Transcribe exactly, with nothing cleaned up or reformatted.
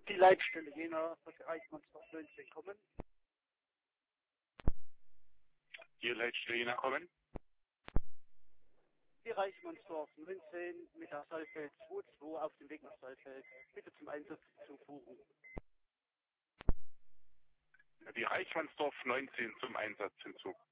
Die Leitstelle Jena, Reichmannsdorf neunzehn kommen. Die Leitstelle Jena kommen. Die Reichmannsdorf neunzehn mit der Saalfeld zwei zwei auf dem Weg nach Saalfeld. Bitte zum Einsatz zuführen. Die Reichmannsdorf neunzehn zum Einsatz hinzu.